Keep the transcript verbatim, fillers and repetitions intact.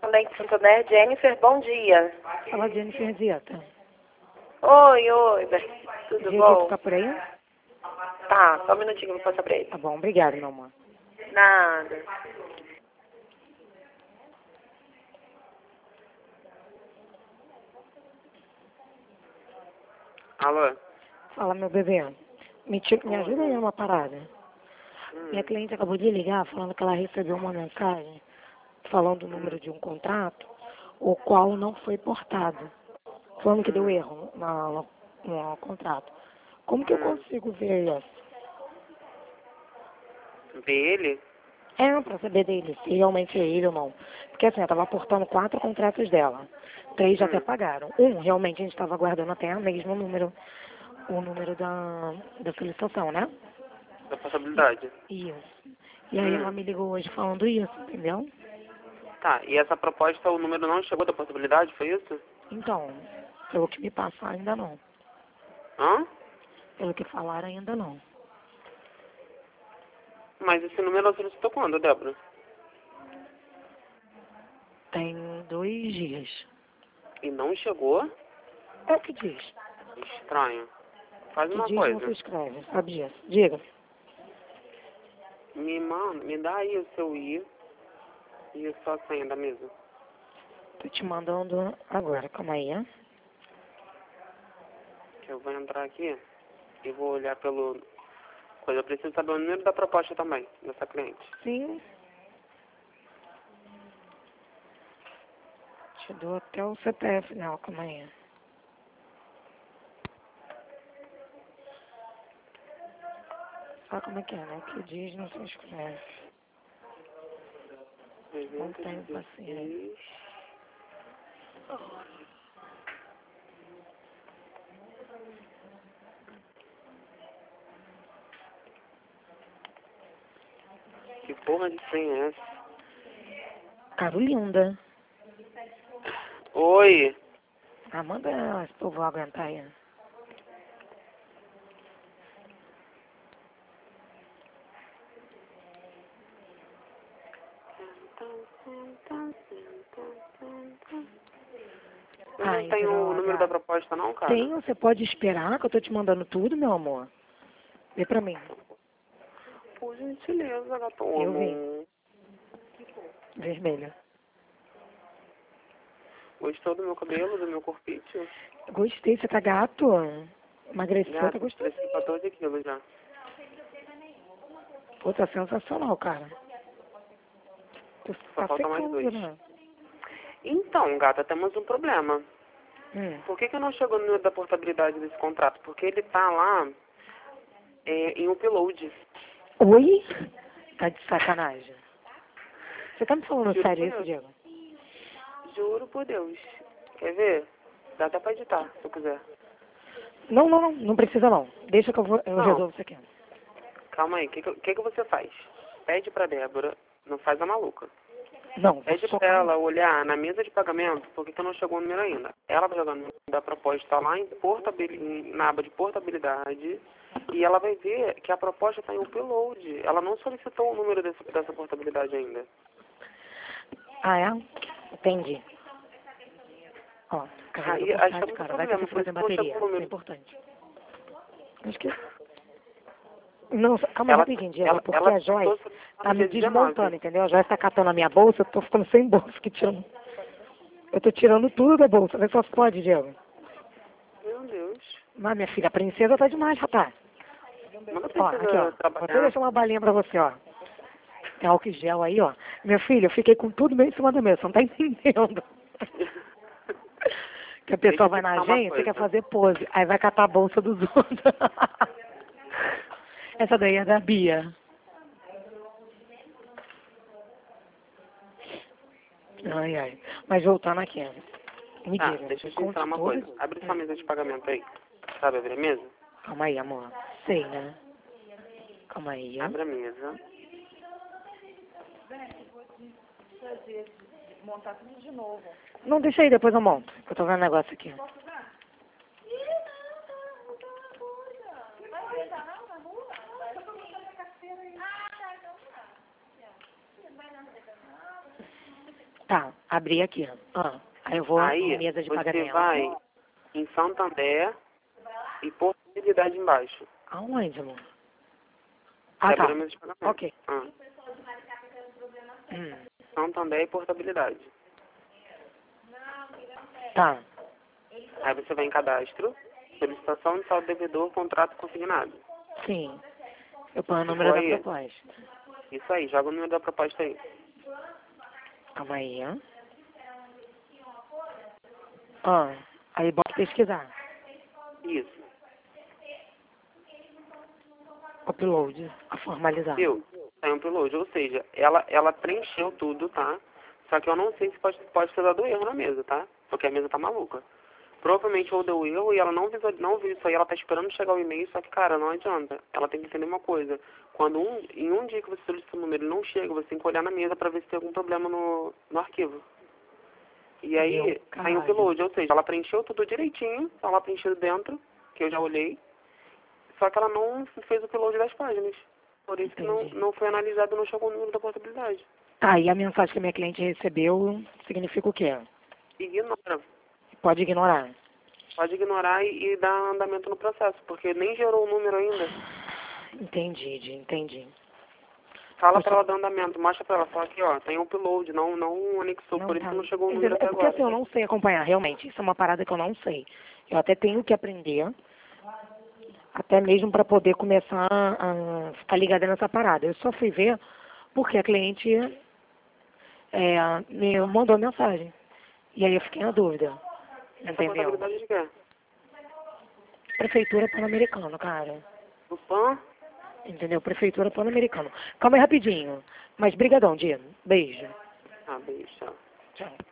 correspondente Santander, Jennifer, bom dia. Fala, Jennifer Zieta. Oi, oi, tudo Diego, bom? tu tá por aí? Tá, só um minutinho, vou passar pra ele. Tá bom, obrigado, meu amor. Nada. Alô? Fala, meu bebê. Me, ti- me ajuda aí uma parada. Hum. Minha cliente acabou de ligar falando que ela recebeu uma mensagem falando o número de um contrato, o qual não foi portado. Falando que deu erro no, no, no contrato. Como que eu Hum. consigo ver isso? Vê ele? É, pra saber dele, se realmente é ele ou não. Porque assim, eu tava aportando quatro contratos dela. Três já Hum. até pagaram. Um, realmente, a gente estava aguardando até o mesmo número, o número da, da solicitação, né? Da possibilidade. Isso. E aí ela Hum. me ligou hoje falando isso, entendeu? Tá, e essa proposta, o número não chegou da possibilidade, foi isso? Então, pelo que me passaram, ainda não. Hã? Pelo que falaram, ainda não. Mas esse número ela solicitou quando, Débora? Tem dois dias. E não chegou? É o que diz. Estranho. Faz Que uma diz não se coisa. escreve, sabe disso. Diga. Me manda, me dá aí o seu I e a sua senha da mesa. Tô te mandando agora, calma aí, hein? Que eu vou entrar aqui e vou olhar pelo... Coisa, eu preciso saber o número da proposta também, dessa cliente. Sim. Te dou até o C P F, não, calma aí. Sabe como é que é, né? O que diz não se escreve. Não tenho paciência. Que porra de senha é essa? Carolinda. Oi. Ah, manda esse povo aguentar aí. Eu Ai, não tenho o droga. número da proposta não, cara. Tem, você pode esperar que eu tô te mandando tudo, meu amor. Vê pra mim. Por gentileza, gato. Eu vi. Vermelha. Gostou do meu cabelo, do meu corpite? Gostei, você tá gato? Emagreceu, tá Gato, gostosinho. cresci quatorze quilos já. Pô, tá sensacional, cara. Tu Só tá falta mais secando, dois. né? Então, gata, temos um problema. Hum. Por que, que não chegou no número da portabilidade desse contrato? Porque ele tá lá é, em upload. Oi? Tá de sacanagem. Você tá me falando Juro sério por isso, Deus. Diego? Juro por Deus. Quer ver? Dá até pra editar, se eu quiser. Não, não, não. Não precisa não. Deixa que eu, vou, eu Não. resolvo isso aqui. Calma aí, o que, que, que que você faz? Pede pra Débora, não faz a maluca. Não, vou Pede só... pra ela olhar na mesa de pagamento, porque que não chegou o número ainda. Ela vai jogar o número da proposta lá em portabil... na aba de portabilidade e ela vai ver que a proposta está em upload. Ela não solicitou o número desse, dessa portabilidade ainda. Ah, é? Entendi. Ó, carregador Aí portátil, achamos o cara. Vai problema, que por você tem isso que não bateria. chegou o Isso é número. importante. Acho que... Não, calma Ela, rapidinho, Diego. ela, Porque ela a Joyce solicitou tá no me dia desmontando, dezenove. entendeu? A Joyce tá catando a minha bolsa, eu tô ficando sem bolsa, que tirando... Eu tô tirando tudo da bolsa. Vê só se pode, Diego. Meu Deus. Mas, minha filha, a princesa tá demais, rapaz. Manda Ó, aqui, ó. precisa Vou até trabalhar. deixar uma balinha pra você, ó. Tem álcool em gel aí, ó. Minha filha, eu fiquei com tudo meio em cima da mesa, você não tá entendendo. Que a Deixa pessoa eu vai te na falar uma agência, quer coisa. fazer pose, aí vai catar a bolsa dos outros. Essa daí é da Bia. Ai, ai. Mas voltando aqui, me Tá, diga, deixa eu me te falar conte uma tudo. coisa. Abre sua mesa de pagamento aí. Sabe abrir a mesa? Calma aí, amor. Sei, né? Calma aí. Abre a mesa. Não, deixa aí, depois eu monto. Que eu tô vendo um negócio aqui. Tá. Abri aqui. Ah, aí eu vou Aí em mesa de você pagamento. vai em Santander e portabilidade embaixo. Aonde, amor? Ah, Você tá. abre a mesa de pagamento. Ok. Ah. Hum, Santander e portabilidade. tá. Aí você vai em cadastro, solicitação de saldo devedor, contrato consignado. Sim. Eu ponho o número da Foi. proposta. Isso aí, joga o número da proposta aí. Calma aí, ó. Ah, aí bota pesquisar. Isso. Upload. A formalizar. Viu? Tem um upload, ou seja, ela, ela preencheu tudo, tá? Só que eu não sei se pode, pode ter dado erro na mesa, tá? Porque a mesa tá maluca. Provavelmente ou deu erro e ela não viu, não viu isso aí, ela tá esperando chegar o e-mail, só que, cara, não adianta. Ela tem que entender uma coisa. Quando um, em um dia que você solicita o número e não chega, você tem que olhar na mesa pra ver se tem algum problema no, no arquivo. E aí, Meu tem o caralho. upload, ou seja, ela preencheu tudo direitinho, tá lá preenchido dentro, que eu já olhei, só que ela não fez o upload das páginas. Por isso que não, Entendi. não foi analisado, não chegou o número da portabilidade. Tá, e a mensagem que a minha cliente recebeu significa o quê? Ignora. Pode ignorar. Pode ignorar e, e dar andamento no processo, porque nem gerou o número ainda. Entendi, Di, entendi. Fala Poxa. pra ela dar andamento, mostra pra ela, fala aqui, ó, tem um upload, não, não anexou, Não, por isso tá. que não chegou o Entendeu? número É até porque agora. assim, eu não sei acompanhar, realmente. Isso é uma parada que eu não sei. Eu até tenho que aprender, até mesmo para poder começar a ficar ligada nessa parada. Eu só fui ver porque a cliente é, me mandou mensagem. E aí eu fiquei na dúvida. Essa Entendeu? portabilidade de quê? Prefeitura Pan-Americano, cara. Do P A N? Entendeu? Prefeitura Pan-Americano. Calma aí rapidinho. Mas brigadão, Dia. Beijo. Ah, beijo, tchau. Tchau.